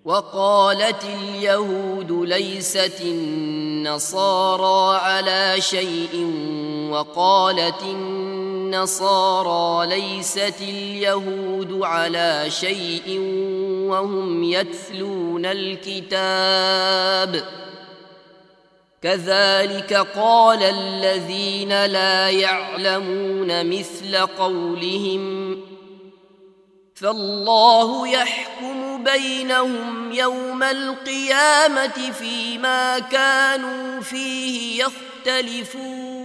وقالت اليهود ليست النصارى على شيء وقالت النصارى ليست اليهود على شيء وهم يتلون الكتاب كذلك قال الذين لا يعلمون مثل قولهم فالله يحكم بينهم يوم القيامة فيما كانوا فيه يختلفون